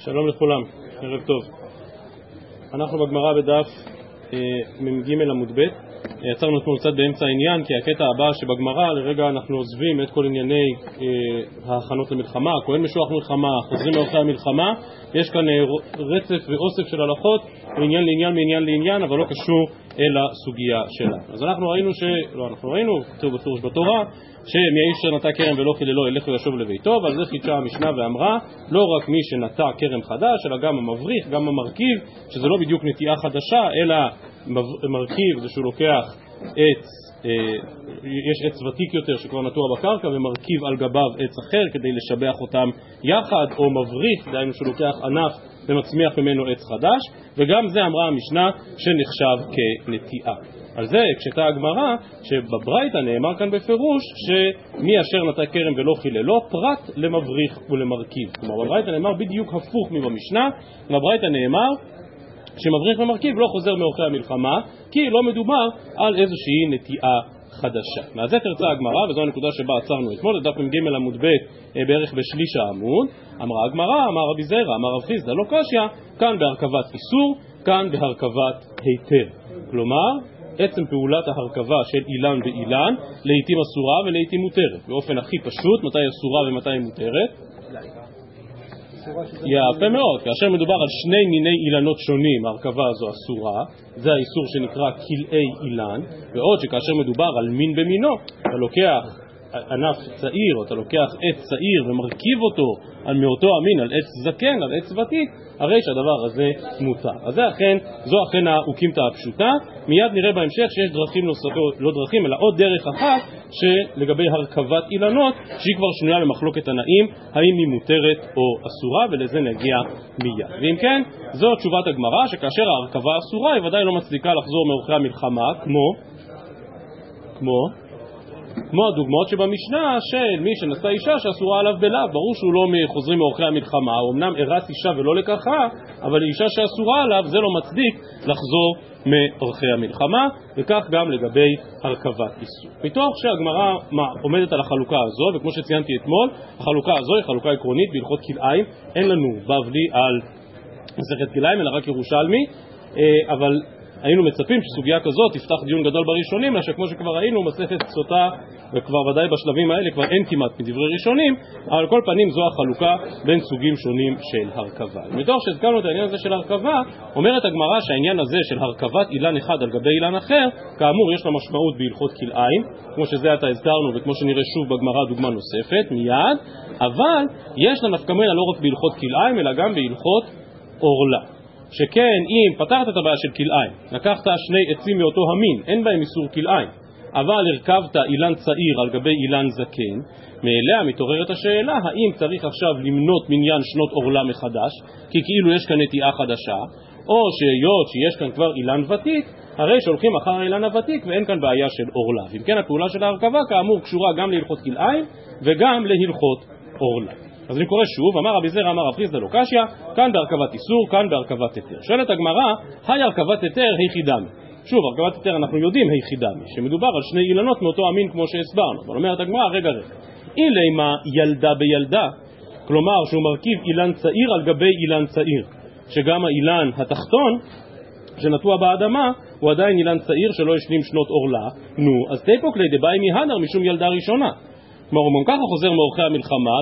שלום לכולם, ערב טוב. אנחנו בגמרא בדף מ"ג עמוד ב'. יצרנו אתמול קצת באמצע העניין, כי הקטע הבא שבגמרא לרגע אנחנו עוזבים את כל ענייני ההכנות למלחמה, כהן משוח מלחמה, חוזרים מאורחי המלחמה. יש כאן רצף ואוסף של הלכות מעניין לעניין מעניין לעניין, אבל לא קשור אל הסוגיה שלה. אז אנחנו ראינו, כתוב בפירוש בתורה, שמי אשר נטע כרם ולא חיללו ילך וישוב לביתו, ועל זה חידשה המשנה ואמרה, לא רק מי שנטע כרם חדש, אלא גם המבריך, גם המרכיב, שזה לא בדיוק נטיעה חדשה, אלא מרכיב זה שהוא לוקח עץ, יש עץ ותיק יותר שכבר נטוע בקרקע, ומרכיב על גביו עץ אחר כדי לשבח אותם יחד, או מבריך, דהיינו שהוא לוקח ענף ומצמיח ממנו עץ חדש, וגם זה אמרה המשנה שנחשב כנטיעה. על זה הקשתה הגמרא שבברייתא נאמר כאן בפירוש שמי אשר נטע כרם ולא חיללו פרט למבריך ולמרכיב. כלומר בברייתא נאמר בדיוק הפוך מבמשנה, בברייתא נאמר שמבריך ומרכיב לא חוזר מאורחי המלחמה, כי לא מדובר על איזושהי נטיעה חדשה. מהזה תרצה הגמרא, וזו הנקודה שבה עצרנו אתמול, לדף מ"ג עמוד ב' בערך בשליש העמוד. אמרה הגמרא, אמר רבי זרע, אמר רב חיסדא, לא קשיא, כאן בהרכבת איסור, כאן בהרכבת היתר. כלומר, עצם פעולת ההרכבה של אילן ואילן לעתים אסורה ולעתים מותרת. באופן הכי פשוט, מתי אסורה ומתי מותרת? יפה מאוד, כאשר מדובר על שני מיני אילנות שונים, ההרכבה הזו אסורה, זה האיסור שנקרא כלאי אילן, ועוד שכאשר מדובר על מין במינו, אתה לוקח ענף צעיר, או אתה לוקח עץ צעיר ומרכיב אותו על מאותו המין, על עץ זקן, על עץ ותיק, הרי שהדבר הזה מותר. אז זו אכן האוקימתא הפשוטה. מיד נראה בהמשך שיש דרכים נוספות, לא דרכים, אלא עוד דרך אחת שלגבי הרכבת אילנות, שהיא כבר שנויה למחלוקת תנאים, האם היא מותרת או אסורה, ולזה נגיע מיד. ואם כן, זו תשובת הגמרא, שכאשר ההרכבה אסורה, היא ודאי לא מצדיקה לחזור מאורחי המלחמה, כמו הדוגמאות שבמשנה של מי שנשא אישה שאסורה עליו בלאו. ברור שהוא לא חוזרים מאורחי המלחמה, הוא אמנם הרס אישה ולא לקחה, אבל אישה שאסורה עליו זה לא מצדיק לחזור מאורחי המלחמה, וכך גם לגבי הרכבת איסור. מתוך שהגמרא עומדת על החלוקה הזו, וכמו שציינתי אתמול, החלוקה הזו היא חלוקה עקרונית בהלכות כלאיים, אין לנו בבלי על מסכת כלאיים אלא רק ירושלמי, אבל היינו מצפים שסוגיה כזאת תפתח דיון גדול בראשונים, שכמו שכבר ראינו, מסכת סוטה, וכבר ודאי בשלבים האלה כבר אין כמעט מדברי ראשונים, אבל על כל פנים זו החלוקה בין סוגים שונים של הרכבה. מתוך שהזכרנו את העניין הזה של הרכבה, אומרת הגמרא שהעניין הזה של הרכבת אילן אחד על גבי אילן אחר, כאמור יש לה משמעות בהלכות כלאיים, כמו שזה עתה הזכרנו וכמו שנראה שוב בגמרא דוגמה נוספת מיד, אבל יש לה נפקא מינה לא רק בהלכות כלאיים אלא גם בהלכות עורלה. שכן אם פתרת את הבעיה של כלאיים, לקחת שני עצים מאותו המין, אין בהם איסור כלאיים, אבל הרכבת אילן צעיר על גבי אילן זקן, מאליה מתעוררת השאלה האם צריך עכשיו למנות מניין שנות עורלה מחדש, כי כאילו יש כאן נטיעה חדשה, או שהיות שיש כאן כבר אילן ותיק, הרי שהולכים אחר האילן הוותיק ואין כאן בעיה של עורלה. ואם כן הפעולה של ההרכבה כאמור קשורה גם להלכות כלאיים וגם להלכות עורלה. אז אני קורא שוב, אמר רבי זרע, אמר רב חיסדא לא קשיא, כאן בהרכבת איסור, כאן בהרכבת היתר. שואלת הגמרא, היי הרכבת היתר היחידמי. שוב, הרכבת היתר אנחנו יודעים היחידמי, שמדובר על שני אילנות מאותו המין כמו שהסברנו. אבל אומרת הגמרא, רגע, אם לימה ילדה בילדה, כלומר שהוא מרכיב אילן צעיר על גבי אילן צעיר, שגם האילן התחתון שנטוע באדמה הוא עדיין אילן צעיר שלא השלים שנות עורלה, אז תיפוק לידי באי מהדר משום ילדה ראשונה. כלומר, הוא ככה חוזר מאורחי המלחמה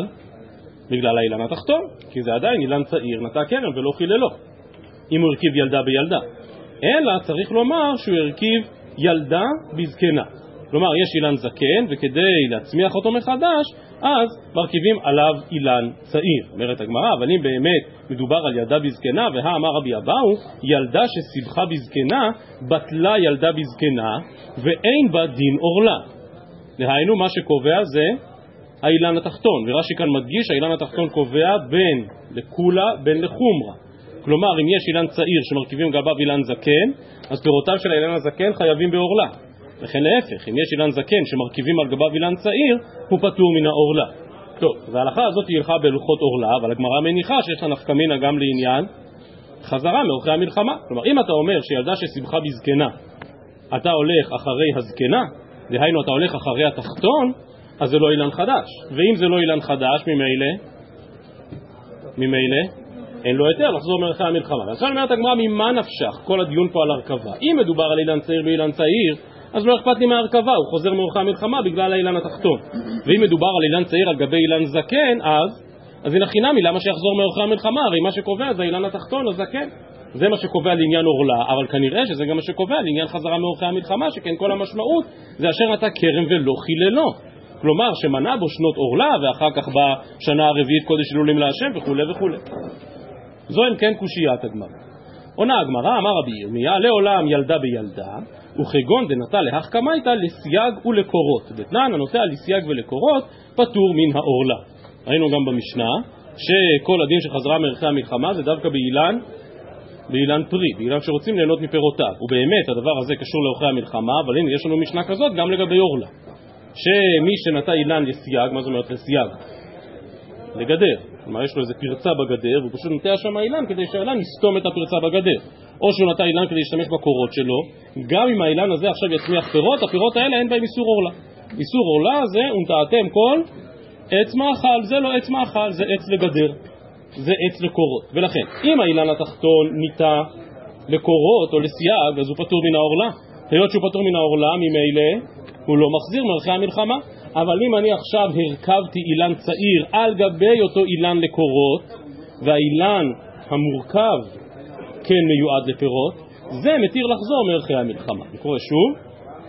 בגלל האילן התחתון, כי זה עדיין אילן צעיר, נטע כרם ולא חיללו, אם הוא הרכיב ילדה בילדה. אלא צריך לומר שהוא הרכיב ילדה בזקנה. כלומר, יש אילן זקן, וכדי להצמיח אותו מחדש, אז מרכיבים עליו אילן צעיר. אומרת הגמרא, אבל אם באמת מדובר על ילדה בזקנה, והאמר רבי אבאו, ילדה שסיבכה בזקנה, בטלה ילדה בזקנה, ואין בה דין עורלה. דהיינו, מה שקובע זה האילן התחתון, ורש"י כאן מדגיש, האילן התחתון קובע בין לקולה, בין לחומרה. כלומר, אם יש אילן צעיר שמרכיבים גביו אילן זקן, אז פירותיו של האילן הזקן חייבים בעורלה. לכן להפך, אם יש אילן זקן שמרכיבים על גביו אילן צעיר, הוא פטור מן העורלה. טוב, וההלכה הזאת היא הלכה בהלכות עורלה, אבל הגמרא מניחה שיש לה נפקא מינה גם לעניין חזרה מאורחי המלחמה. כלומר, אם אתה אומר שילדה שסיבכה בזקנה, אתה הולך אחרי הזקנה, דהיינו אתה הולך אחרי התחתון, אז זה לא אילן חדש. ואם זה לא אילן חדש, ממילא אין לו היתר לחזור מערכי המלחמה. ועכשיו אומרת הגמרא, ממה נפשך? כל הדיון פה על הרכבה. אם מדובר על אילן צעיר באילן צעיר, אז לא אכפת לי מהרכבה, הוא חוזר מערכי המלחמה בגלל האילן התחתון. ואם מדובר על אילן צעיר על גבי אילן זקן, אז הנה חינמי, למה שיחזור מערכי המלחמה? הרי מה שקובע זה האילן התחתון, הזקן. זה מה שקובע לעניין אורלה, אבל כנראה שזה גם מה שקובע לעניין חזרה מערכי המלחמה, שכן כל המשמעות זה אשר נטע כרם ולא חיללו. כלומר, שמנע בו שנות אורלה, ואחר כך בשנה הרביעית קודש אלולים להשם וכו' וכו'. זו אין כן קושיית הגמרא. עונה הגמרא, אמר רבי ירמיה, לעולם ילדה בילדה, וכגון דנטה להחכמייתא לסייג ולקורות. דתנן, הנוטה לסייג ולקורות, פטור מן האורלה. ראינו גם במשנה, שכל הדין שחזרה מערכי המלחמה זה דווקא באילן פרי, באילן שרוצים ליהנות מפירותיו. ובאמת הדבר הזה קשור לאורכי המלחמה, אבל הנה יש לנו משנה כזאת גם לגבי אורלה. שמי שנטע אילן לסייג, מה זאת אומרת לסייג? לגדר. כלומר יש לו איזה פרצה בגדר, והוא פשוט נטע שם האילן כדי שהאילן יסתום את הפרצה בגדר. או שהוא נטע אילן כדי להשתמש בקורות שלו, גם אם האילן הזה עכשיו יצמיח פירות, הפירות האלה אין בהם איסור אורלה. איסור אורלה זה ונטעתם כל עץ מאכל, זה לא עץ מאכל, זה עץ לגדר. זה עץ לקורות. ולכן, אם האילן התחתון ניטע לקורות או לסייג, אז הוא פטור מן האורלה. היות שהוא פטור מן האורלה, ממילא הוא לא מחזיר מערכי המלחמה. אבל אם אני עכשיו הרכבתי אילן צעיר על גבי אותו אילן לקורות, והאילן המורכב כן מיועד לפירות, זה מתיר לחזור מערכי המלחמה. נקרא שוב.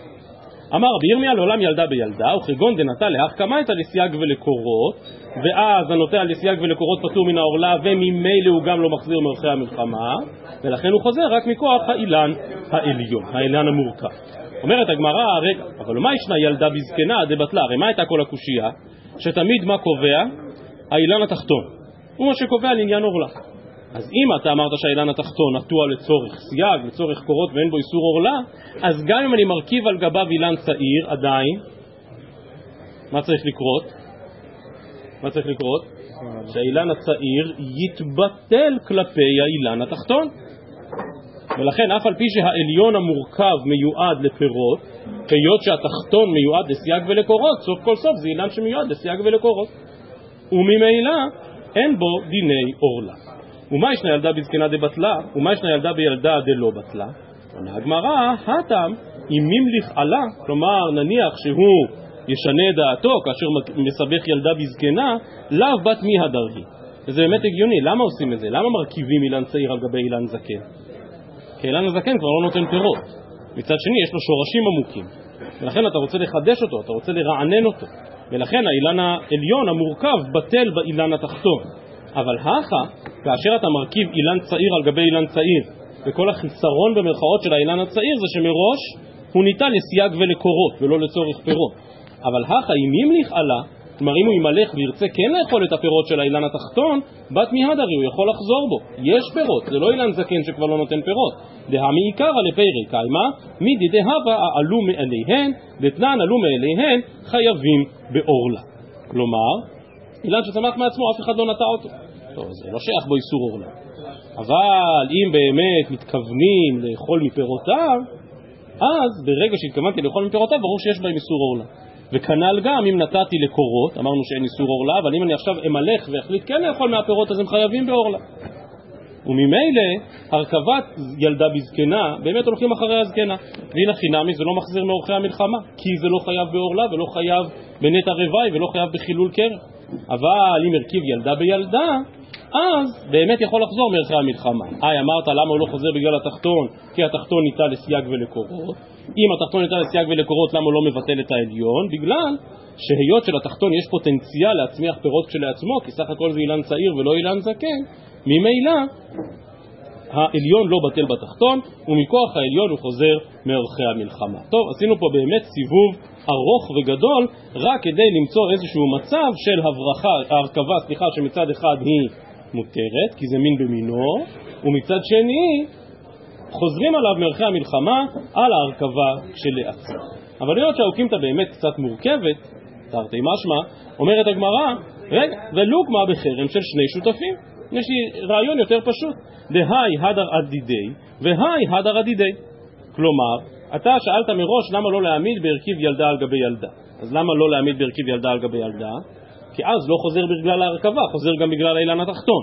אמר רבי ירמיה, לעולם ילדה בילדה, וכגון דנטה להחכמייתא לסייג ולקורות, ואז הנוטה לסייג ולקורות פטור מן האורלה, וממילא הוא גם לא מחזיר מערכי המלחמה, ולכן הוא חוזר רק מכוח האילן העליון, האילן המורכב. אומרת הגמרא, רגע, אבל מה ישנה ילדה בזקנה דבטלה? הרי מה הייתה כל הקושייה? שתמיד מה קובע? האילן התחתון. הוא מה שקובע לעניין אורלה. אז אם אתה אמרת שהאילן התחתון נטוע לצורך סייג, לצורך קורות ואין בו איסור אורלה, אז גם אם אני מרכיב על גביו אילן צעיר, עדיין, מה צריך לקרות? מה צריך לקרות? שהאילן הצעיר יתבטל כלפי האילן התחתון. ולכן אף על פי שהעליון המורכב מיועד לפירות, היות שהתחתון מיועד לסייג ולקורות, סוף כל סוף זה אילן שמיועד לסייג ולקורות. וממילא אין בו דיני אורלה. ומה ישנה ילדה בזקנה דבטלה? ומה ישנה ילדה בילדה דלא בטלה? עונה הגמרא, הטעם אם ממליך עלה, כלומר נניח שהוא ישנה דעתו כאשר מסבך ילדה בזקנה, לאו בת מי הדרגי. וזה באמת הגיוני, למה עושים את זה? למה מרכיבים אילן צעיר על גבי אילן זקן? כי אילן הזקן כבר לא נותן פירות. מצד שני יש לו שורשים עמוקים, ולכן אתה רוצה לחדש אותו, אתה רוצה לרענן אותו, ולכן האילן העליון המורכב בטל באילן התחתון. אבל כאשר אתה מרכיב אילן צעיר על גבי אילן צעיר, וכל החיסרון במרכאות של האילן הצעיר זה שמראש הוא ניתן לסייג ולקורות ולא לצורך פירות. אבל אם ימליך עלה, כלומר אם הוא ימלך וירצה כן לאכול את הפירות של האילן התחתון, בת מהדרי הוא יכול לחזור בו. יש פירות, זה לא אילן זקן שכבר לא נותן פירות. דהמי עיקרא לפרי קיימא, מידי דהבה עלו מאליהן, דתנן עלו מאליהן, חייבים באורלה. כלומר, אילן שצמח מעצמו, אף אחד לא נטע אותו. טוב, זה לא שייך בו איסור אורלה. אבל אם באמת מתכוונים לאכול מפירותיו, אז ברגע שהתכוונתי לאכול מפירותיו, ברור שיש בהם איסור אורלה. וכנ"ל גם אם נתתי לקורות, אמרנו שאין איסור אורלה, אבל אם אני עכשיו אמלך והחליט כן לאכול מהפירות, אז הם חייבים באורלה. וממילא הרכבת ילדה בזקנה, באמת הולכים אחרי הזקנה. והנה חינמי זה לא מחזיר מאורחי המלחמה, כי זה לא חייב באורלה ולא חייב בנטע רווי ולא חייב בחילול קרן. אבל אם הרכיב ילדה בילדה, אז באמת יכול לחזור מערכי המלחמה. אמרת למה הוא לא חוזר בגלל התחתון? כי התחתון ניטע לסייג ולקורות. אם התחתון ניטע לסייג ולקורות, למה הוא לא מבטל את העליון? בגלל שהיות של התחתון יש פוטנציאל להצמיח פירות כשלעצמו, כי סך הכל זה אילן צעיר ולא אילן זקן, ממילא העליון לא בטל בתחתון, ומכוח העליון הוא חוזר מערכי המלחמה. טוב, עשינו פה באמת סיבוב ארוך וגדול, רק כדי למצוא איזשהו מצב של הרכבה, שמצד אחד היא מותרת, כי זה מין במינו, ומצד שני חוזרים עליו מערכי המלחמה על ההרכבה שלעצמה. אבל להיות שהאוקימתא באמת קצת מורכבת, תרתי משמע, אומרת הגמרא, רגע, ולוקמה בחרם של שני שותפים. יש לי רעיון יותר פשוט, דהי הדר עדידי והי הדר עדידי. כלומר, אתה שאלת מראש למה לא להעמיד בהרכיב ילדה על גבי ילדה. אז למה לא להעמיד בהרכיב ילדה על גבי ילדה? כי אז לא חוזר בגלל ההרכבה, חוזר גם בגלל האילן התחתון.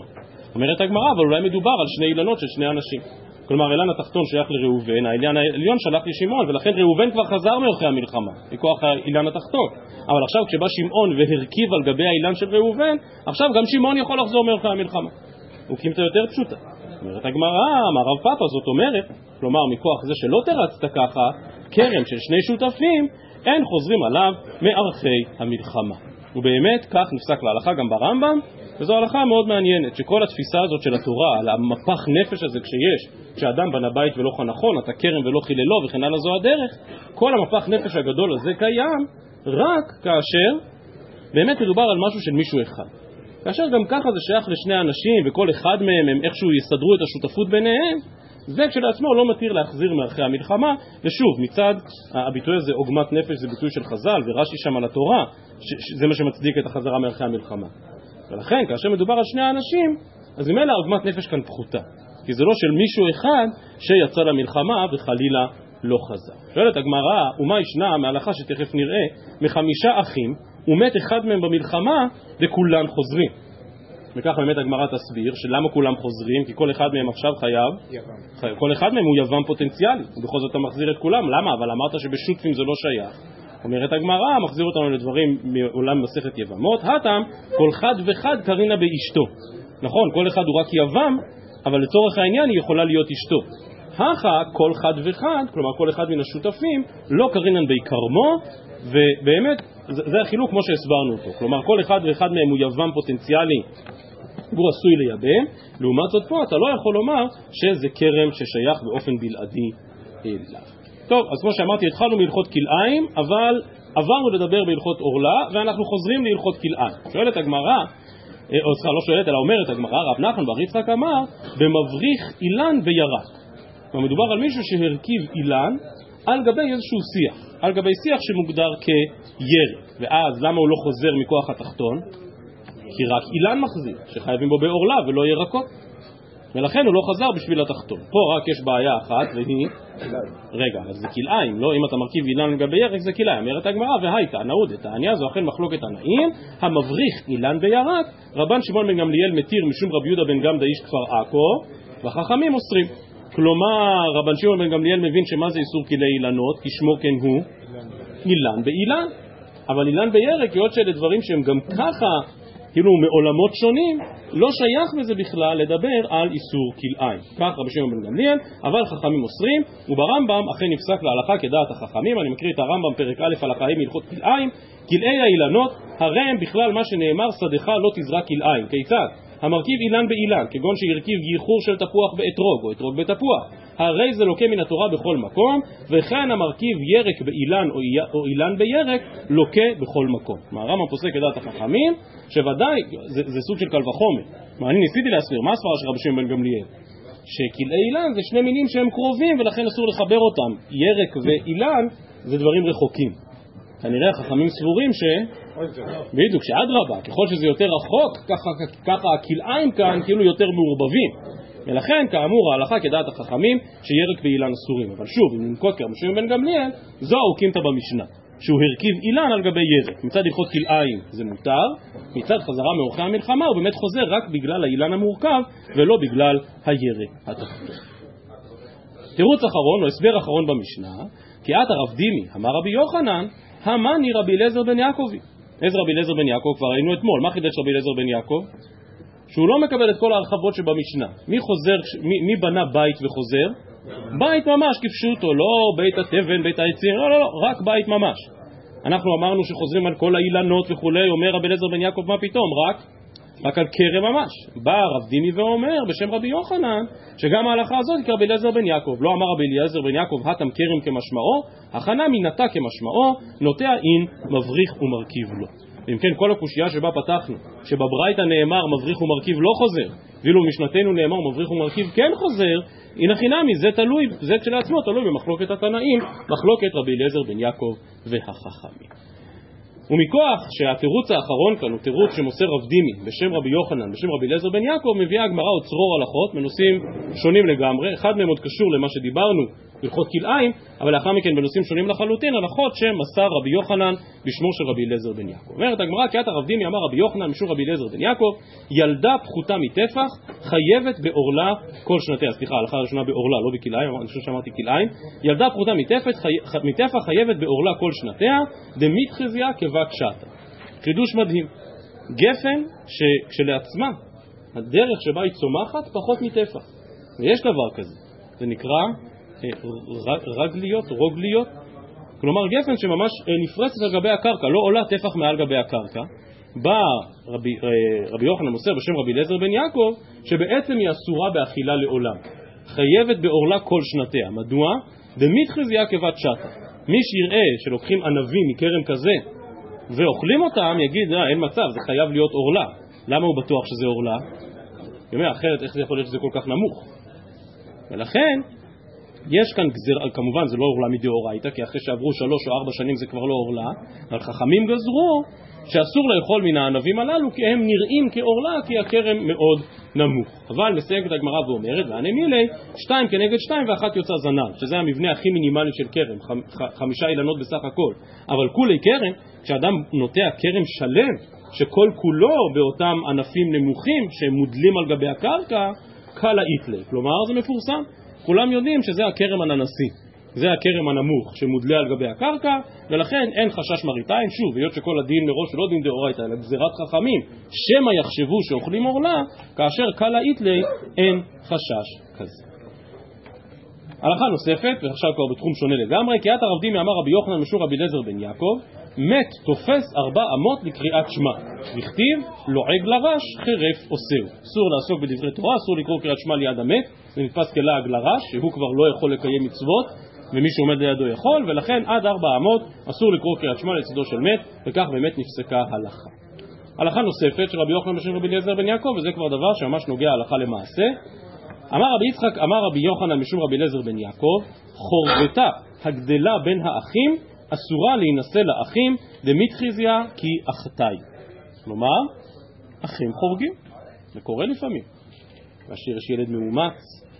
אומרת הגמרא, אבל אולי מדובר על שני אילנות של שני אנשים. כלומר, אילן התחתון שייך לראובן, האילן העליון שלח לשמעון, ולכן ראובן כבר חזר מאחרי המלחמה, מכוח האילן התחתון. אבל עכשיו כשבא שמעון והרכיב על גבי האילן של ראובן, עכשיו גם שמעון יכול לחזור מאחרי המלחמה. הוא קימתה יותר פשוטה. אומרת הגמרא, אמר רב פאפא, זאת אומרת, כלומר, מכוח זה שלא תרצת ככה, כרם של שני שותפים, אין חוזרים עליו מארחי המלחמה. ובאמת, כך נפסק להלכה גם ברמב"ם, וזו הלכה מאוד מעניינת, שכל התפיסה הזאת של התורה, על המפח נפש הזה כשיש, כשאדם בנה בית ולא חנכון, אתה כרם ולא חיללו וכן הלאה זו הדרך, כל המפח נפש הגדול הזה קיים, רק כאשר באמת מדובר על משהו של מישהו אחד. כאשר גם ככה זה שייך לשני אנשים, וכל אחד מהם הם איכשהו יסדרו את השותפות ביניהם, זה כשלעצמו לא מתיר להחזיר מארחי המלחמה, ושוב, מצד הביטוי הזה, עוגמת נפש, זה ביטוי של חז"ל, ורש"י שם על התורה, זה מה שמצדיק את החזרה מארחי המלחמה. ולכן, כאשר מדובר על שני אנשים, אז ממילא עוגמת נפש כאן פחותה, כי זה לא של מישהו אחד שיצא למלחמה וחלילה לא חזר. שואלת הגמרא, ומה ישנה מההלכה שתכף נראה, 5 אחים, ומת אחד מהם במלחמה, וכולם חוזרים. וכך באמת הגמרא תסביר שלמה כולם חוזרים, כי כל אחד מהם עכשיו חייב, כל אחד מהם הוא יוון פוטנציאלי, ובכל זאת אתה מחזיר את כולם. למה? אבל אמרת שבשותפים זה לא שייך. אומרת הגמרא, מחזיר אותנו לדברים מעולם מסכת יבמות, הטעם, כל חד וחד קרינה באשתו. נכון, כל אחד הוא רק יבם, אבל לצורך העניין היא יכולה להיות אשתו. הכה, כל חד וחד, כלומר כל אחד מן השותפים, לא קרינן ביקרמו, ובאמת זה החילוק כמו שהסברנו אותו. כלומר כל אחד ואחד מהם הוא יבם פוטנציאלי, הוא עשוי לייבם. לעומת זאת פה אתה לא יכול לומר שזה כרם ששייך באופן בלעדי אליו. טוב, אז כמו שאמרתי, התחלנו מהלכות כלאיים, אבל עברנו לדבר בהלכות אורלה, ואנחנו חוזרים להלכות כלאיים. שואלת הגמרא, או סליחה, לא שואלת, אלא אומרת הגמרא, רב נחמן בר יצחק אמר, במבריך אילן וירק. מדובר על מישהו שהרכיב אילן על גבי איזשהו שיח, על גבי שיח שמוגדר כירק. ואז למה הוא לא חוזר מכוח התחתון? כי רק אילן מחזיר, שחייבים בו באורלה ולא ירקות. ולכן הוא לא חזר בשביל התחתון. פה רק יש בעיה אחת, והיא רגע, אז זה כלאיים, לא? אם אתה מרכיב אילן לגבי ירק זה כלאיים. אומרת הגמרא, והייתה נעוד את העניין, זו אכן מחלוקת תנאים, המבריך אילן בירק, רבן שמעון בן גמליאל מתיר משום רבי יהודה בן גמדא איש כפר עכו, והחכמים אוסרים. כלומר, רבן שמעון בן גמליאל מבין שמה זה איסור כלי אילנות, כי שמו כן הוא אילן באילן. אבל אילן בירק, היות שאלה דברים שהם גם ככה כאילו מעולמות שונים, לא שייך בזה בכלל לדבר על איסור כלאיים. כך רבי שמעון בן גמליאל, אבל חכמים אוסרים, וברמב"ם אכן נפסק להלכה כדעת החכמים. אני מקריא את הרמב"ם פרק א' הלכה ה' הלכות כלאיים. כלאי האילנות, הרי הם בכלל מה שנאמר, שדך לא תזרע כלאיים. כיצד? המרכיב אילן באילן, כגון שהרכיב גיחור של תפוח באתרוג או אתרוג בתפוח, הרי זה לוקה מן התורה בכל מקום, וכאן המרכיב ירק באילן או אילן בירק לוקה בכל מקום. הרמב"ם פוסק כדעת החכמים, שוודאי זה סוג של קל וחומר. אני ניסיתי להסביר מה הסברה של רבי שמעון בן גמליאל, שכלאי אילן זה שני מינים שהם קרובים ולכן אסור לחבר אותם. ירק ואילן זה דברים רחוקים. כנראה החכמים סבורים בדיוק שאדרבה, ככל שזה יותר רחוק, ככה הכלאיים כאן כאילו יותר מעורבבים. ולכן כאמור ההלכה כדעת החכמים שירק ואילן אסורים. אבל שוב, אם ננקוט כרבי שמעון בן גמליאל, זו האוקימתא במשנה, שהוא הרכיב אילן על גבי ירק. מצד הלכות כלאיים זה מותר, מצד חזרה מאורחי המלחמה הוא באמת חוזר רק בגלל האילן המורכב ולא בגלל הירק התחתון. תירוץ אחרון או הסבר אחרון במשנה, כי את הרב דימי אמר רבי יוחנן, המני רבי אליעזר בן יעקבי. איזה רבי אליעזר בן יעקב? כבר ראינו אתמול. מה חידש רבי אליעזר בן יעקב? שהוא לא מקבל את כל ההרחבות שבמשנה. מי בנה בית וחוזר? בית ממש כפשוטו, לא בית התבן, בית העצים, לא, רק בית ממש. אנחנו אמרנו שחוזרים על כל האילנות וכולי, אומר רבי אליעזר בן יעקב, מה פתאום? רק על כרם ממש. בא רב דימי ואומר בשם רבי יוחנן שגם ההלכה הזאת היא כרבי אליעזר בן יעקב. לא אמר רבי אליעזר בן יעקב התם כרם כמשמעו, הכנה מנתה כמשמעו, נוטע אין מבריך ומרכיב לו. אם כן, כל הקושייה שבה פתחנו, שבברייתא נאמר מבריך ומרכיב לא חוזר, ואילו משנתנו נאמר מבריך ומרכיב כן חוזר, הנה חינמי, זה כשלעצמו תלוי במחלוקת התנאים, מחלוקת רבי אליעזר בן יעקב והחכמים. ומכוח שהתירוץ האחרון כאן הוא תירוץ שמוסר רב דימי בשם רבי יוחנן, בשם רבי אליעזר בן יעקב, מביאה הגמרא עוד צרור הלכות מנושאים שונים לגמרי. אחד מהם עוד קשור למה שדיברנו בהלכות כלאיים, אבל לאחר מכן בנושאים שונים לחלוטין, הלכות שמסר רבי יוחנן בשמו של רבי אליעזר בן יעקב. אומרת הגמרא, כי עתה רב דימי אמר רבי יוחנן משום רבי אליעזר בן יעקב, ילדה פחותה מטפח חייבת בעורלה כל שנתיה. סליחה, ההלכה הראשונה בעורלה, לא בכלאיים, אני חושב שאמרתי כלאיים. ילדה פחותה מטפח חייבת בעורלה כל שנתיה, דמתחזיה כבת שתה. חידוש מדהים. גפן שכשלעצמה הדרך שבה היא צומחת פחות מטפח. ויש דבר כזה. זה נקרא רוגליות. כלומר גפן שממש נפרצת על גבי הקרקע, לא עולה טפח מעל גבי הקרקע. בא רבי יוחנן מוסר בשם רבי אליעזר בן יעקב, שבעצם היא אסורה באכילה לעולם. חייבת בעורלה כל שנתיה. מדוע? דמתחזיה כבת שתה. מי שיראה שלוקחים ענבים מכרם כזה ואוכלים אותם, יגיד, אין מצב, זה חייב להיות עורלה. למה הוא בטוח שזה עורלה? יאמר, אחרת איך זה יכול להיות שזה כל כך נמוך? ולכן, יש כאן גזר, כמובן זה לא עורלה מדאורייתא, כי אחרי שעברו 3 או 4 שנים זה כבר לא עורלה, אבל חכמים גזרו שאסור לאכול מן הענבים הללו, כי הם נראים כעורלה, כי הכרם מאוד נמוך. אבל מסייגת הגמרא ואומרת, והנמילי, 2 כנגד 2 ו1 יוצא זנב, שזה המבנה הכי מינימלי של כרם, 5 אילנות בסך הכל. אבל כולי כרם, כשאדם נוטע כרם שלם, שכל כולו באותם ענפים נמוכים, שהם מודלים על גבי הקרקע, קלה איתלי. כלומר, זה מפורסם. כולם יודעים שזה הכרם הננסי. זה הכרם הנמוך שמודלה על גבי הקרקע, ולכן אין חשש מראיתיים. שוב, היות שכל הדין מראש לא דין דאורייתא, אלא גזירת חכמים, שמא יחשבו שאוכלים עורלה, כאשר קלה איתלי אין חשש כזה. הלכה נוספת, ועכשיו כבר בתחום שונה לגמרי, כי עתה רב דימי אמר רבי יוחנן משום רבי אליעזר בן יעקב, מת תופס 4 אמות לקריאת שמע, וכתיב לועג לרש חרף עושהו. אסור לעסוק בדברי תורה, אסור לקרוא קריאת שמע ליד המת, זה נתפס כלעג לרש, שהוא כבר לא יכול לקיים מצוות, ומי שעומד לידו יכול, ולכן עד 4 אמות אסור לקרוא קריאת שמע לצידו של מת, וכך באמת נפסקה הלכה. הלכה נוספת של רבי יוחנן משום רבי אליעזר בן יעקב, וזה כבר דבר שממש נוגע הלכה למעשה. אמר רבי יצחק, אמר רבי יוחנן משום רבי אליעזר בן יעקב, חורבתה הגדלה בין האחים אסורה להינשא לאחים דמתחזיה כי אחתי. כלומר, אחים חורגים. זה קורה לפעמים. כאשר יש ילד מאומץ,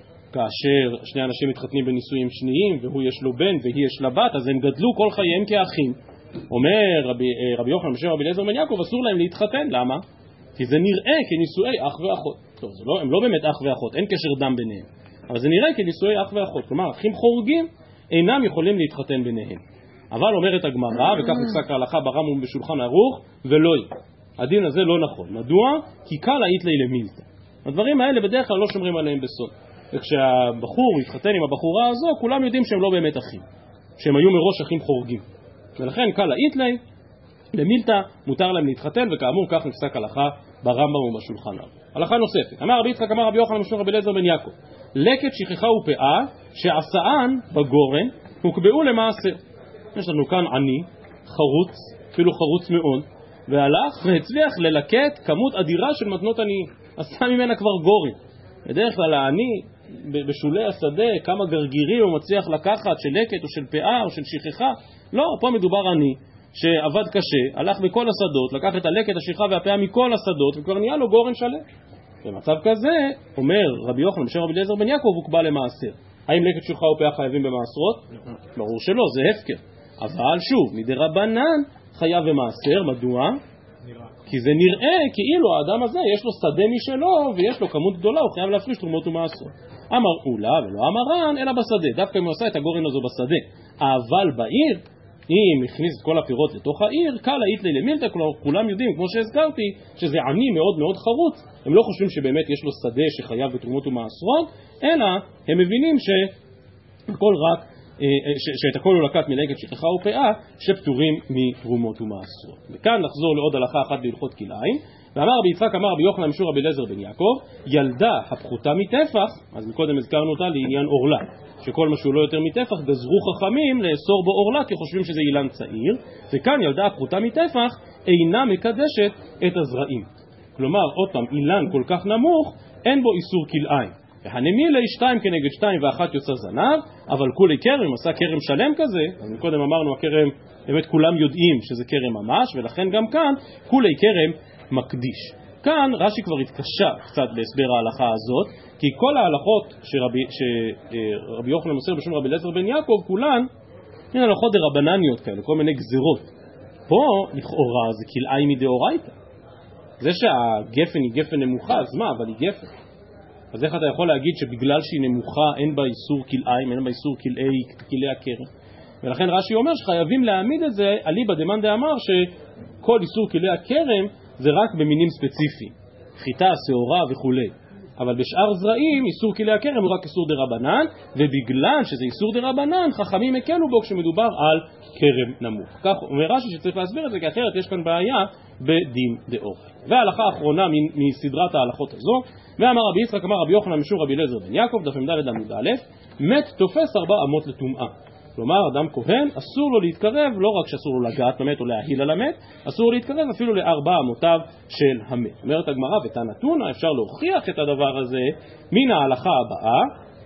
כאשר שני אנשים מתחתנים בנישואים שניים, והוא יש לו בן והיא יש לה בת, אז הם גדלו כל חייהם כאחים. אומר רבי יוחנן משום רבי אליעזר בן יעקב, אסור להם להתחתן. למה? כי זה נראה כנישואי אח ואחות. טוב, הם לא באמת אח ואחות, אין קשר דם ביניהם. אבל זה נראה כנישואי אח ואחות. כלומר, אחים חורגים אינם יכולים להתחתן ביניהם. אבל אומרת הגמרא, וכך נפסק ההלכה ברמב"ם בשולחן ערוך, ולא יהיה. הדין הזה לא נכון. מדוע? כי קלה איתלי למילתא. הדברים האלה בדרך כלל לא שומרים עליהם בסוד. וכשהבחור יתחתן עם הבחורה הזו, כולם יודעים שהם לא באמת אחים. שהם היו מראש אחים חורגים. ולכן קלה איתלי למילתא מותר להם להתחתן, וכאמור כך נפסק הלכה ברמב"ם ובשולחן ערוך. הלכה נוספת. אמר רבי יצחק אמר רבי יוחנן משום רבי אליעזר בן יעקב, לקט שכחה ופאה שעשאן בגורן הוקבעו למעשר. יש לנו כאן עני, חרוץ, אפילו חרוץ מאוד, והלך והצליח ללקט כמות אדירה של מתנות עניים. עשה ממנה כבר גורן. בדרך כלל העני בשולי השדה, כמה גרגירים הוא מצליח לקחת של לקט או של פאה או של שכחה. לא, פה מדובר עני שעבד קשה, הלך בכל השדות, לקח את הלקט, השכחה והפאה מכל השדות, וכבר נהיה לו גורן שלם. במצב כזה, אומר רבי יוחנן בשם רבי אליעזר בן יעקב, הוקבע למעשר. האם לקט, שכחה ופאה חייבים במעשרות? ברור שלא, זה הפקר. אבל שוב, מדרבנן חייב במעשר. מדוע? כי זה נראה כאילו האדם הזה יש לו שדה משלו ויש לו כמות גדולה, הוא חייב להפריש תרומות ומעשרות. אמר אולה ולא אמרן אלא בשדה, דווקא אם הוא עשה את הגורן הזו בשדה. אבל בעיר, אם הכניס את כל הפירות לתוך העיר, קלה איתלי למילתא. כולם יודעים, כמו שהזכרתי, שזה עני מאוד מאוד חרוץ. הם לא חושבים שבאמת יש לו שדה שחייב בתרומות ומעשרות, אלא הם מבינים שהכל רק שאת הכל הוא לקט מלקט, שכחה ופאה, שפטורים מתרומות ומעשרות. וכאן נחזור לעוד הלכה אחת בהלכות כלאיים. ואמר רבי יצחק אמר רבי יוחנן משום רבי אליעזר בן יעקב, ילדה הפחותה מטפח, אז מקודם הזכרנו אותה לעניין אורלה, שכל מה שהוא לא יותר מטפח גזרו חכמים לאסור בו אורלה, כי חושבים שזה אילן צעיר. וכאן ילדה הפחותה מטפח אינה מקדשת את הזרעים. כלומר, עוד פעם, אילן כל כך נמוך, אין בו איסור כלאיים. והנמילי 2 כנגד 2 ו1 יוצא זנב, אבל כולי כרם, עשה כרם שלם כזה, אז מקודם אמרנו הכרם, באמת כולם יודעים שזה כרם ממש, ולכן גם כאן כולי כרם מקדיש. כאן רש"י כבר התקשה קצת בהסבר ההלכה הזאת, כי כל ההלכות שרבי יוחנן מוסר בשם רבי אליעזר בן יעקב, כולן הן הלכות דרבנניות כאלה, כל מיני גזירות. פה לכאורה זה כלאי מדאורייתא. זה שהגפן היא גפן נמוכה, אז מה? אבל היא גפן. אז איך אתה יכול להגיד שבגלל שהיא נמוכה אין בה איסור כלאיים, אין בה איסור כלאי הכרם? ולכן רש"י אומר שחייבים להעמיד את זה אליבא דמאן דאמר שכל איסור כלאי הכרם זה רק במינים ספציפיים, חיטה, שעורה וכו'. אבל בשאר זרעים איסור כלאי הכרם הוא רק איסור דרבנן, ובגלל שזה איסור דרבנן חכמים הקלו בו כשמדובר על כרם נמוך. כך אומר רש"י שצריך להסביר את זה, כי אחרת יש כאן בעיה בדין דאורייתא. וההלכה האחרונה מסדרת ההלכות הזו, ואמר רבי יצחק אמר רבי יוחנן משום רבי אליעזר בן יעקב, דף מ"ד עמוד א', מת תופס 4 אמות לטומאה. כלומר, אדם כהן אסור לו להתקרב, לא רק שאסור לו לגעת במת או להאכיל על המת, אסור לו להתקרב אפילו ל4 אמותיו של המת. אומרת הגמרא ותנא תונא, אפשר להוכיח את הדבר הזה מן ההלכה הבאה,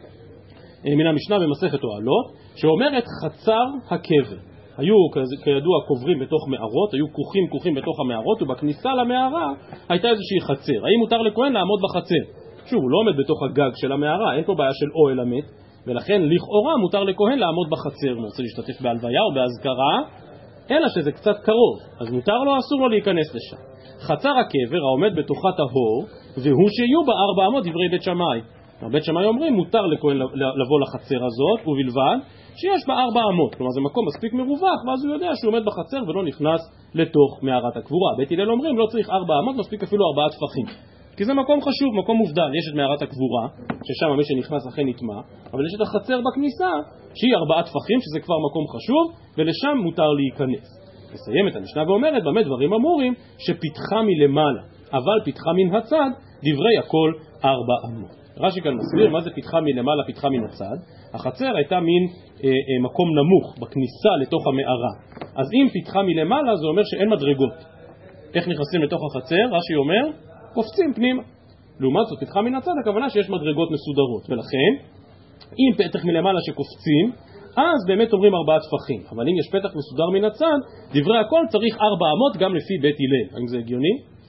מן המשנה במסכת אוהלות, שאומרת חצר הקבר. היו כידוע קוברים בתוך מערות, היו כוכים בתוך המערות, ובכניסה למערה הייתה איזושהי חצר. האם מותר לכהן לעמוד בחצר? שוב, הוא לא עומד בתוך הגג של המערה, אין פה בעיה של אוהל המת, ולכן לכאורה מותר לכהן לעמוד בחצר, הוא רוצה להשתתף בהלוויה או בהזכרה, אלא שזה קצת קרוב, אז מותר לו, אסור לו להיכנס לשם. חצר הקבר העומד בתוכה טהור, והוא שיהיו בה 4 אמות דברי בית שמאי. בית שמאי אומרים מותר לכהן לבוא לחצר הזאת, ובלבד שיש בה 4 אמות, כלומר זה מקום מספיק מרווח, ואז הוא יודע שהוא עומד בחצר ולא נכנס לתוך מערת הקבורה. בית הלל אומרים לא צריך 4 אמות, מספיק אפילו 4 טפחים. כי זה מקום חשוב, מקום מובדל. יש את מערת הקבורה, ששם מי שנכנס אכן נטמע, אבל יש את החצר בכניסה, שהיא 4 טפחים, שזה כבר מקום חשוב, ולשם מותר להיכנס. מסיימת המשנה ואומרת, במה דברים אמורים, שפיתחה מלמעלה, אבל פיתחה מן הצד, דברי הכל 4 אמות. רש"י כאן מסביר מה זה פיתחה מלמעלה, פיתחה מן הצד. החצר הייתה מין מקום נמוך, בכניסה לתוך המערה. אז אם פיתחה מלמעלה, זה אומר שאין מדרגות. איך נכנסים לתוך החצר? רש"י אומר, קופצים פנימה. לעומת זאת, פיתחה מן הצד, הכוונה שיש מדרגות מסודרות. ולכן, אם פתח מלמעלה שקופצים, אז באמת אומרים 4 טפחים. אבל אם יש פתח מסודר מן הצד, דברי הכל צריך 4 אמות גם לפי בית הלל. האם זה הגיוני?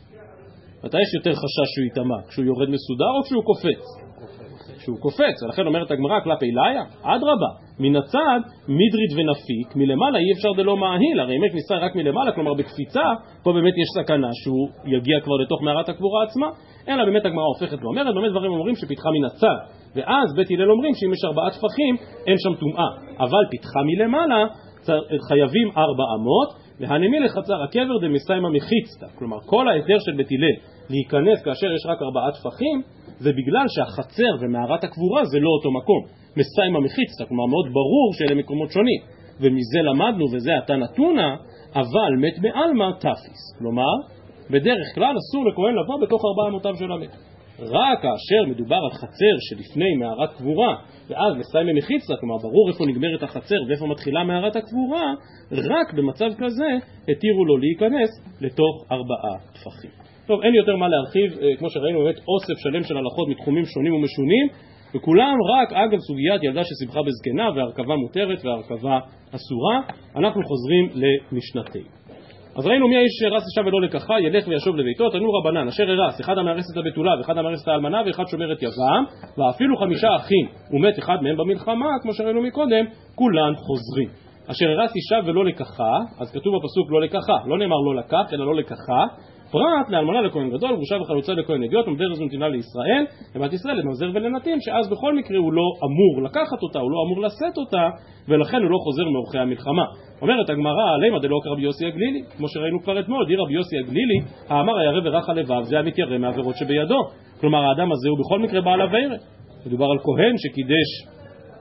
מתי יש יותר חשש שהוא יטמע? כשהוא יורד מסודר או כשהוא קופץ? כשהוא קופץ. ולכן אומרת הגמרא כלפי ליה, אדרבה, מן הצד מדרית ונפיק, מלמעלה אי אפשר דלא מאהיל. הרי אם יש ניסה רק מלמעלה, כלומר בקפיצה, פה באמת יש סכנה שהוא יגיע כבר לתוך מערת הקבורה עצמה. אלא באמת הגמרא הופכת ואומרת, באמת דברים אומרים שפיתחה מן הצד. ואז בית הלל אומרים שאם יש 4 טפחים, אין שם טומאה. אבל פיתחה מלמעלה, חייבים 4 אמות, והנמי לחצר הקבר דמסיימא מחיצתא. כלומר, כל ההסדר של בית הלל להיכנס כאשר יש רק 4 טפחים, זה בגלל שהחצר ומערת הקבורה זה לא אותו מקום. מסיימא מחיצתא, כלומר מאוד ברור שאלה מקומות שונים. ומזה למדנו, וזה התנא תונא, אבל מת בעלמא תפיס. כלומר, בדרך כלל אסור לכהן לבוא בתוך 4 אמותיו של המת. רק כאשר מדובר על חצר שלפני מערת קבורה, ואז מסיימא מחיצתא, כלומר ברור איפה נגמרת החצר ואיפה מתחילה מערת הקבורה, רק במצב כזה התירו לו להיכנס לתוך 4 טפחים. טוב, אין יותר מה להרחיב, כמו שראינו באמת אוסף שלם של הלכות מתחומים שונים ומשונים, וכולם רק אגב סוגיית ילדה שסיבכה בזקנה, והרכבה מותרת והרכבה אסורה. אנחנו חוזרים למשנתנו. אז ראינו מי האיש שרס אישה ולא לקחה, ילך וישוב לביתו, תנו רבנן, אשר הרס, אחד המארס את הבתולה, ואחד המארס את האלמנה, ואחד שומר את יבם, ואפילו 5 אחים, ומת אחד מהם במלחמה, כמו שראינו מקודם, כולן חוזרים. אשר הרס אישה ולא לקחה, אז כתוב בפסוק לא לקחה, לא נאמר לא לקח, אלא לא לקחה, פרט לאלמנה לכהן גדול, גרושה וחלוצה לכהן אדיוט, ממזר ונתינה לישראל, לבת ישראל, לממזר ולנתין, שאז בכל מקרה הוא לא אמור לקחת אותה, הוא לא אמור לשאת אותה, ולכן הוא לא חוזר מאורחי המלחמה. אומרת הגמרא, למה דלא כרבי יוסי הגלילי, כמו שראינו כבר אתמול, די רבי יוסי הגלילי, האמר הירא ורך הלבב, זה המתיירא מעבירות שבידו. כלומר, האדם הזה הוא בכל מקרה בעל עבירה. מדובר על כהן שקידש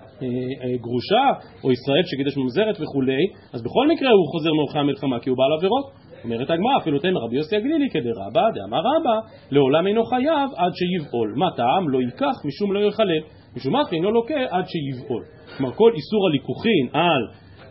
גרושה, או ישראל שקידש ממזרת וכולי, אז בכל מקרה הוא חוזר מאורחי המלחמה, כי הוא בעל עבירות. אומרת הגמרא, אפילו תן רבי יוסי הגלילי כדרבא, דאמר רבא, לעולם אינו חייב עד שיבעול. מה טעם? לא ייקח משום לא יחלל, משום אחי אינו לוקה עד שיבעול. כלומר, כל איסור הליקוחין על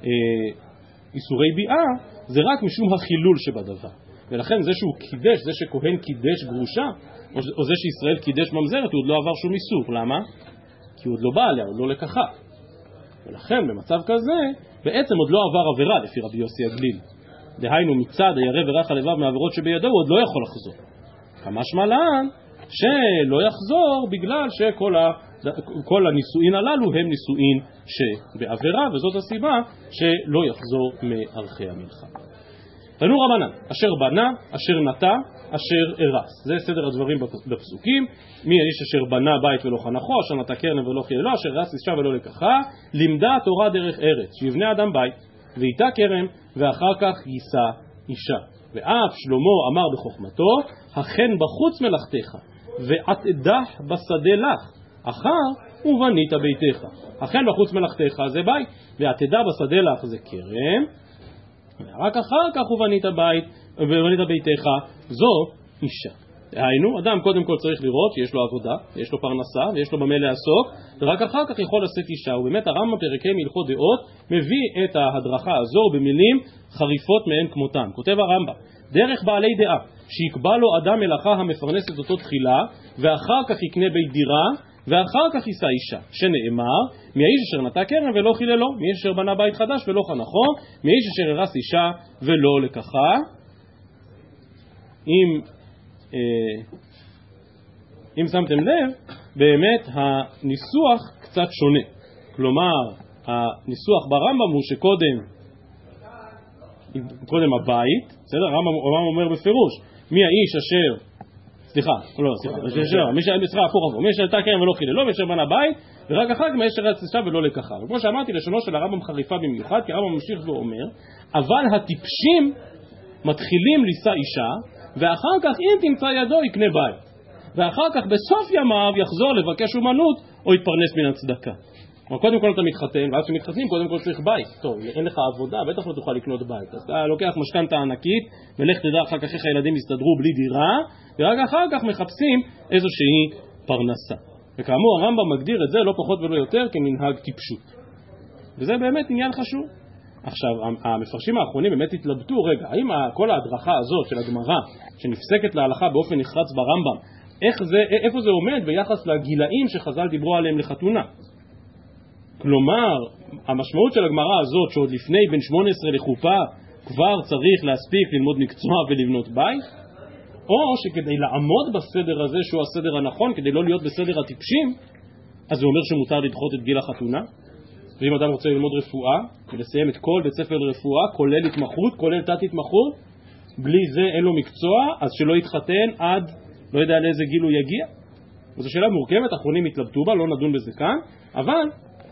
איסורי ביאה, זה רק משום החילול שבדבר. ולכן זה שהוא קידש, זה שכהן קידש גרושה, או זה שישראל קידש ממזרת, הוא עוד לא עבר שום איסור. למה? כי הוא עוד לא בא עליה, הוא לא לקחה. ולכן במצב כזה, בעצם עוד לא עבר עבירה לפי רבי יוסי הגלילי. דהיינו מצד הירא ורך הלבב מעבירות שבידו, הוא עוד לא יכול לחזור. כמשמע לן שלא יחזור בגלל שכל הנישואין הללו הם נישואין שבעבירה, וזאת הסיבה שלא יחזור מערכי המלחמה. תנו רבנן, אשר בנה, אשר נטע, אשר הרס. זה סדר הדברים בפסוקים. מי האיש אשר בנה בית ולא חנכו, אשר נטע כרם ולא חיללו, אשר הרס אישה ולא לקחה? לימדה התורה דרך ארץ, שיבנה אדם בית ויטע כרם ואחר כך יישא אישה. ואף שלמה אמר בחוכמתו, הכן בחוץ מלאכתך ועתדך בשדה לך, אחר ובנית ביתך. הכן בחוץ מלאכתך זה בית, ועתדה בשדה לך זה כרם, ורק אחר כך ובנית ביתך זו אישה. היינו, אדם קודם כל צריך לראות שיש לו עבודה, יש לו פרנסה ויש לו במה לעסוק, ורק אחר כך יכול לשאת אישה. ובאמת הרמב"ם פרקי הלכות דעות מביא את ההדרכה הזו במילים חריפות מעין כמותן. כותב הרמב"ם, דרך בעלי דעה שיקבע לו אדם מלאכה המפרנסת אותו תחילה, ואחר כך יקנה בית דירה, ואחר כך יישא אישה, שנאמר, מהאיש אשר נטע כרם ולא חיללו, מהאיש אשר בנה בית חדש ולא חנכו, מהאיש אשר הרס אישה ולא לקחה. אם שמתם לב, באמת הניסוח קצת שונה. כלומר, הניסוח ברמב"ם הוא שקודם הבית, בסדר? הרמב"ם אומר בפירוש, מי האיש אשר מי אשר נטע כרם ולא חיללו, ואשר בנה בית, ורק אחר כך מהאיש אשר הרס אישה ולא לקחה. וכמו שאמרתי, לשונו של הרמב"ם חריפה במיוחד, כי הרמב"ם ממשיך ואומר, אבל הטיפשים מתחילים לישא אישה, ואחר כך אם תמצא ידו יקנה בית, ואחר כך בסוף ימיו יחזור לבקש אומנות או יתפרנס מן הצדקה. קודם כל אתה מתחתן, ואז כשמתחתנים קודם כל צריך בית. טוב, אין לך עבודה, בטח לא תוכל לקנות בית, אז אתה לוקח משכנתא ענקית ולך תדע אחר כך איך הילדים יסתדרו בלי דירה, ורק אחר כך מחפשים איזושהי פרנסה. וכאמור הרמב"ם מגדיר את זה לא פחות ולא יותר כמנהג טיפשות, וזה באמת עניין חשוב. עכשיו, המפרשים האחרונים באמת התלבטו, רגע, האם כל ההדרכה הזאת של הגמרא שנפסקת להלכה באופן נחרץ ברמב"ם, איפה זה עומד ביחס לגילאים שחז"ל דיברו עליהם לחתונה? כלומר, המשמעות של הגמרא הזאת שעוד לפני בן 18 לחופה כבר צריך להספיק ללמוד מקצוע ולבנות בית, או שכדי לעמוד בסדר הזה שהוא הסדר הנכון, כדי לא להיות בסדר הטיפשים, אז זה אומר שמותר לדחות את גיל החתונה. ואם אדם רוצה ללמוד רפואה ולסיים את כל בית ספר לרפואה, כולל התמחות, כולל תת התמחות, בלי זה אין לו מקצוע, אז שלא יתחתן עד לא יודע לאיזה גיל הוא יגיע. זו שאלה מורכבת, האחרונים התלבטו בה, לא נדון בזה כאן, אבל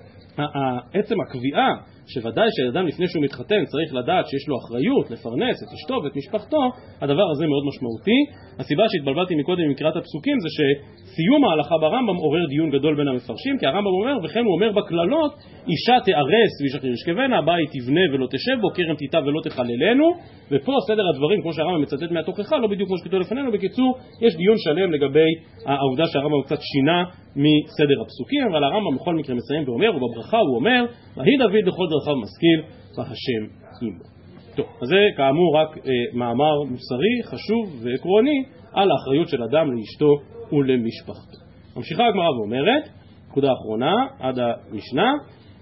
עצם הקביעה שוודאי שאדם לפני שהוא מתחתן צריך לדעת שיש לו אחריות לפרנס את אשתו ואת משפחתו, הדבר הזה מאוד משמעותי. הסיבה שהתבלבלתי מקודם מקראת הפסוקים זה שסיום ההלכה ברמב"ם עורר דיון גדול בין המפרשים, כי הרמב"ם אומר, וכן הוא אומר בכללות, אישה תארס ואיש אחר ישכבנה, בית תבנה ולא תשב בו, כרם תיטע ולא תחללנו. ופה סדר הדברים כמו שהרמב"ם מצטט מהתוכחה, לא בדיוק כמו שכתוב לפנינו. בקיצור, יש דיון שלם לגבי העובדה שהרמב"ם קצת שינה מסדר הפסוקים, אבל הרמב"ם בכל מקרה מסיים ואומר, ובברכה הוא אומר, ויהי דוד בכל דרכיו משכיל והשם עמו. טוב, אז זה כאמור רק מאמר מוסרי חשוב ועקרוני על האחריות של אדם לאשתו ולמשפחתו. ממשיכה הגמרא ואומרת, נקודה אחרונה עד המשנה,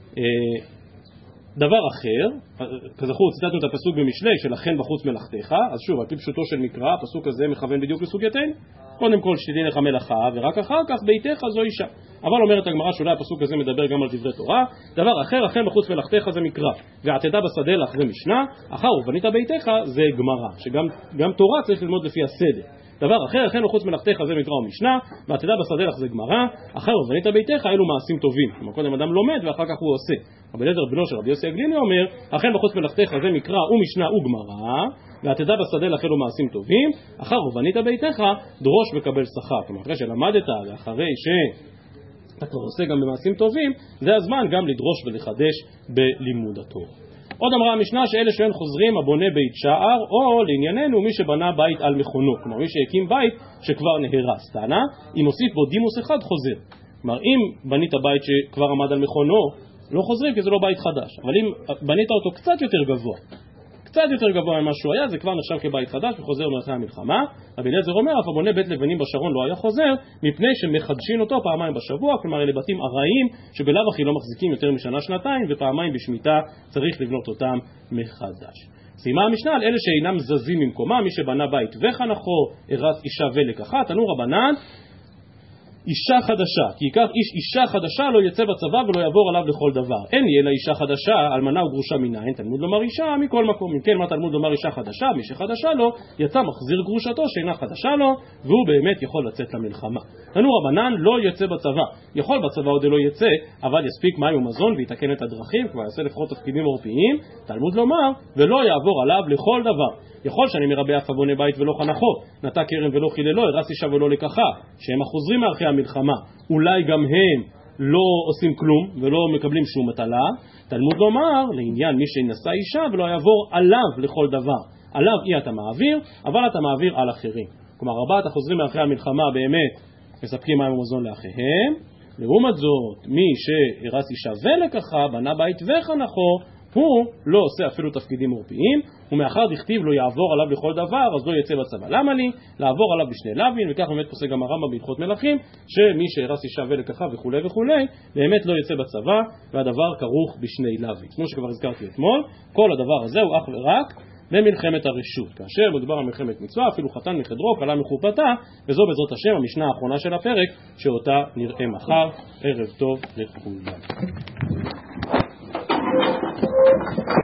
דבר אחר, כזכור ציטטנו את הפסוק במשלי של הכן בחוץ מלאכתך, אז שוב על פי פשוטו של מקרא הפסוק הזה מכוון בדיוק לסוגייתנו, קודם כל שתדעי לך מלאכה ורק אחר כך ביתך זו אישה. אבל אומרת הגמרא שאולי הפסוק הזה מדבר גם על דברי תורה. דבר אחר, הכן בחוץ מלאכתך זה מקרא, ועתדה בשדה לך זה משנה, אחר ובנית ביתך זה גמרא, שגם תורה צריך ללמוד לפי הסדר. דבר אחר, הכן בחוץ מלאכתך זה מקרא ומשנה, ועתדה בשדה לך זה גמרא, אחר ובנית ביתך אלו מעשים טובים. כלומר קודם אדם לומד ואחר כך הוא עושה. רבי אליעזר בנו של רבי יוסי הגלילי אומר, הכן בחוץ מלאכתך זה מקרא ומשנה וגמרא, ועתדה בשדה לך אלו מעשים טובים, אחר ובנית ביתך דרוש וקבל שכר. כלומר אחרי שלמדת ואחרי אתה כבר עושה גם במעשים טובים, זה הזמן גם לדרוש ולחדש בלימוד התורה. עוד אמרה המשנה שאלה שאין חוזרים הבונה בית שער, או לענייננו מי שבנה בית על מכונו, כלומר מי שהקים בית שכבר נהרס. טענה, אם הוסיף בו דימוס אחד חוזר. כלומר אם בנית בית שכבר עמד על מכונו, לא חוזרים כי זה לא בית חדש, אבל אם בנית אותו קצת יותר גבוה ממה שהוא היה, זה כבר נחשב כבית חדש וחוזר מאחרי המלחמה. רבי אליעזר אומר, אף הבונה בית לבנים בשרון לא היה חוזר, מפני שמחדשים אותו פעמיים בשבוע, כלומר אלה בתים ארעיים שבלאו הכי לא מחזיקים יותר משנה שנתיים, ופעמיים בשמיטה צריך לבנות אותם מחדש. סיימה המשנה על אלה שאינם זזים ממקומה, מי שבנה בית וחנכו, הרס אישה ולקחה. תנו רבנן, אישה חדשה, כי ייקח איש אישה חדשה לא יצא בצבא ולא יעבור עליו לכל דבר. אין לי אלא אישה חדשה, אלמנה וגרושה מנין, תלמוד לומר אישה מכל מקום. אם כן, מה תלמוד לומר אישה חדשה? מי שחדשה לו, יצא מחזיר גרושתו שאינה חדשה לו, והוא באמת יכול לצאת למלחמה. תנו רבנן, לא יצא בצבא. יכול בצבא עוד לא יצא, אבל יספיק מים ומזון ויתקן את הדרכים, כבר יעשה לפחות תפקידים עורפיים. תלמוד לומר, ולא יעבור עליו לכל דבר. יכול שאני מרבה אף בונה בית ולא חנכו, נטע כרם ולא חיללו, הרס אישה ולא לקחה, שהם החוזרים מאחרי המלחמה, אולי גם הם לא עושים כלום ולא מקבלים שום מטלה. תלמוד לומר, לעניין מי שנשא אישה ולא יעבור עליו לכל דבר. עליו אתה מעביר, אבל אתה מעביר על אחרים. כלומר, ארבעת החוזרים מאחרי המלחמה באמת מספקים מים ומזון לאחיהם. לעומת זאת, מי שהרס אישה ולקחה, בנה בית וחנכו, הוא לא עושה אפילו תפקידים עורפיים, ומאחר דכתיב לא יעבור עליו לכל דבר, אז לא יצא בצבא. למה לי? לעבור עליו בשני לווין, וכך באמת פוסק גם הרמב"ם בהלכות מלכים, שמי שהרס אישה ולקחה וכו' וכו', באמת לא יצא בצבא, והדבר כרוך בשני לווין. כמו שכבר הזכרתי אתמול, כל הדבר הזה הוא אך ורק במלחמת הרשות. כאשר מדובר על מלחמת מצווה, אפילו חתן מחדרו, כלה מחופתה, וזו בעזרת השם המשנה האחרונה של הפרק, שאותה נראה מחר. ערב טוב לכולם.